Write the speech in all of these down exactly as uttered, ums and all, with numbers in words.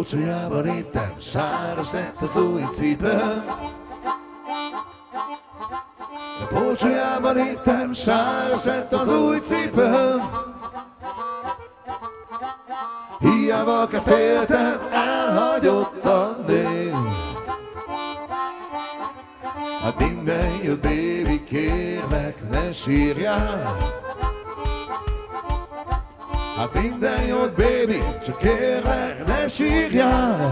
Búcsújába léptem, sáros lett az új cipőm. Búcsújába léptem, sáros lett az új cipőm. Hiába kell féltem, elhagyott a nő. Hát minden jött, baby, kérlek, ne sírjál. Hát minden jött, baby, csak kérlek, ne sírjál.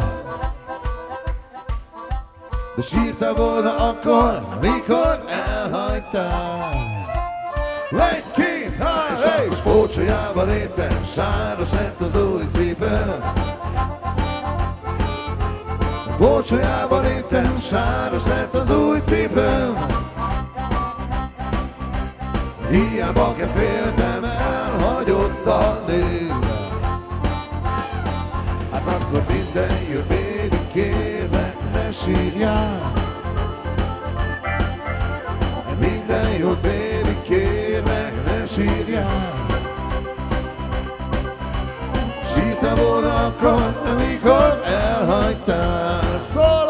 De sírta volna akkor, mikor elhagytál. Egy, két, három, és búcsújába léptem, sáros lett az új cipőm. Búcsújába léptem, sáros lett az új cipőm. Hiába kell féltem, elhagyott a nő. Hát akkor minden jött, baby, kérlek, ne sírjál. Minden jött, baby, kérlek, ne sírjál. Sírtam volna akkor, amikor elhagytál. Szóló!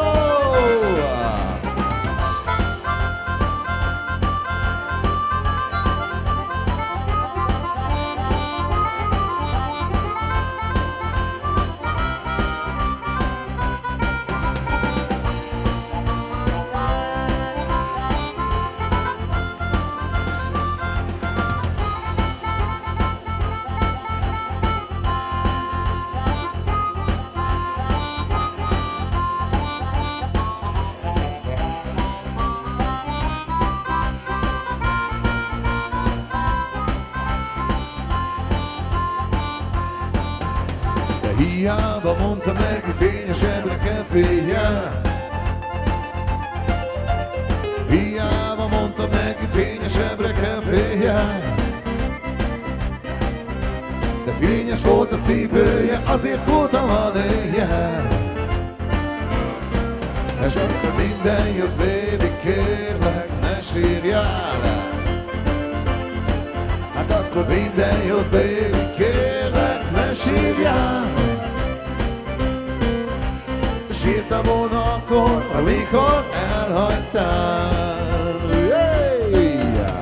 Hiába mondta meg, hogy fényesebbre kell féljen. Hiába mondta meg, hogy fényesebbre kell féljen. De fényes volt a cipője, azért voltam a nője. És akkor minden jött, baby, kérlek, ne sírjál. Hát akkor minden jött, baby, kérlek, ne sírjál. Sírtam volna akkor, amikor elhagytál. Yeah!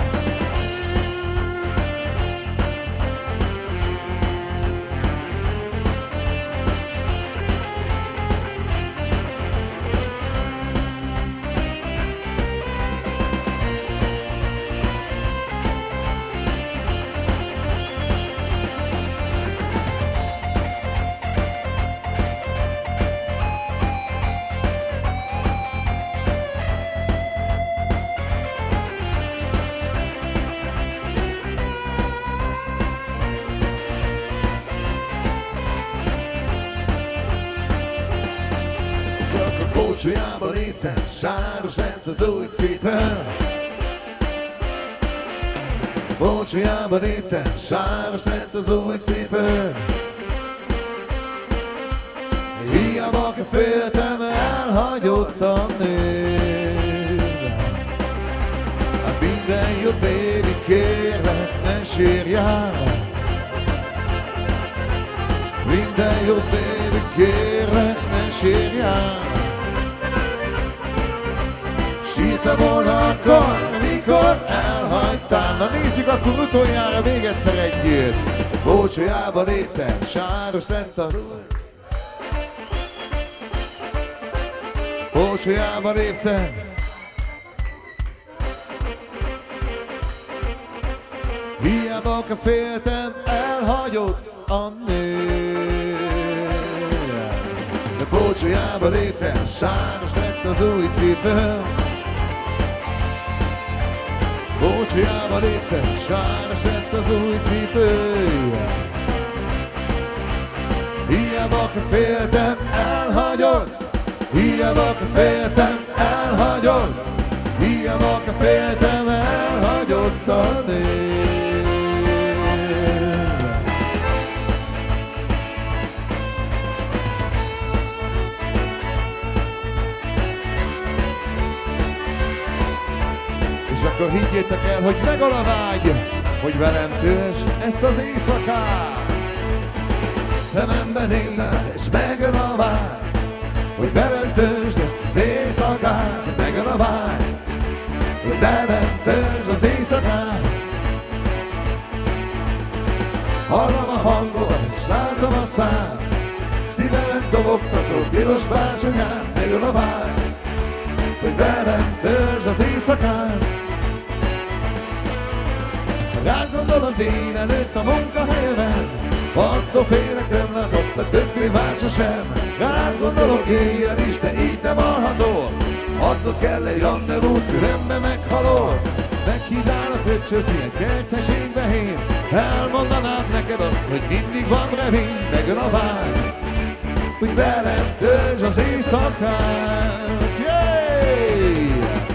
Búcsújába léptem, sáros lett az új cipőm. Búcsújába léptem, sáros lett az új cipőm. Hiába kell féltem, elhagyott a nő. Hát minden jött, baby, kérlek, ne sírjál. Minden jött, baby, kérlek, ne sírjál. Sírtam volna akkor, mikor elhagytál. Na nézzük akkor utoljára még egyszer együtt. Búcsújába léptem, sáros lett az. Búcsújába léptem. Hiába féltem, elhagyott a nő. De búcsújába léptem, sáros lett az új cipőm. Búcsújába léptem, sáros lett az új cipője. Hiába féltem, elhagyott. Hiába féltem, elhagyott. Hiába féltem, elhagyott a nő. És akkor higgyétek el, hogy megal a vágy, hogy velem töltsd ezt az éjszakát. szemembe nézel, és megöl a vágy, hogy velem töltsd ezt az éjszakát, megöl a vágy, hogy velem töltsd az éjszakát. Hallom a hangot, és látom a szám, szívemet dobogtató piros bársonyát, megöl a vágy, hogy velem töltsd az éjszakát. Rád gondolok délelőtt a munkahelyemen, attól félek, nem látott a többi másra sem. Rád gondolok éjjel is, de így nem alhatol, adnod kell egy rendezvút, különben meghalol. Meghívnálak öcsözni egy kertességbe én, elmondanám neked azt, hogy mindig van remény, megöl a vágy, hogy velem töltsd az éjszakát. Yay!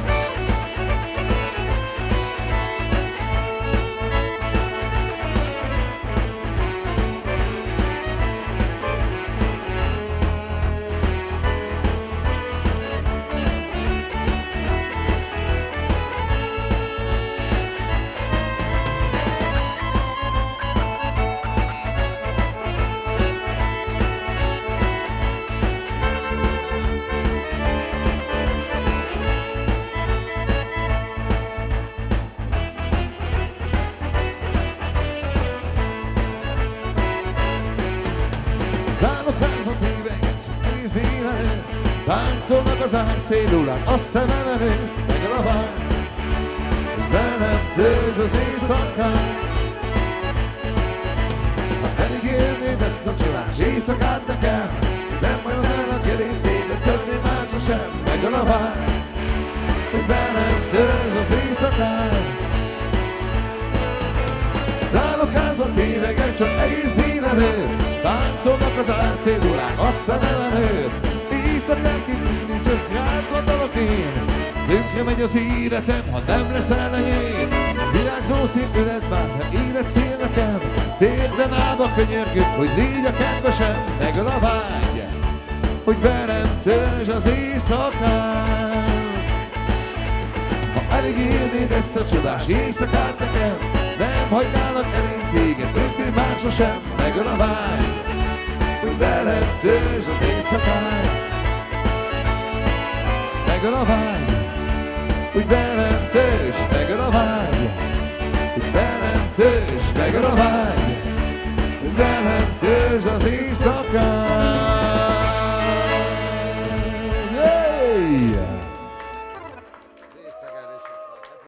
Táncolnak az árcédulák a szemem előtt, megöl a vágy, hogy velem töltsd az éjszakát. Ha eligérnéd ezt a csodás éjszakát nekem, nem majd mellett érintéd, de többé másra sem, megöl a vágy, hogy velem töltsd az éjszakát. Szállókázban tévegek csak egész délelőtt, táncolnak az árcédulák a szemem előtt. Éjszakánként mindig csak rád gondolok én, tönkre megy az életem, ha nem leszel enyém. Virágzó szép öled már, ha élet cél nekem, térden állva könyörgök, hogy légy a kedvesem, megöl a vágy, hogy velem töltsd az éjszakát. Ha elég élnéd ezt a csodás éjszakát nekem, nem hagynálak elén téged, többé másra sem, megöl a vágy, hogy velem töltsd az éjszakát. Megöl a vágy, hogy velem töltsd, megöl a vágy, hogy velem töltsd, megöl a vágy.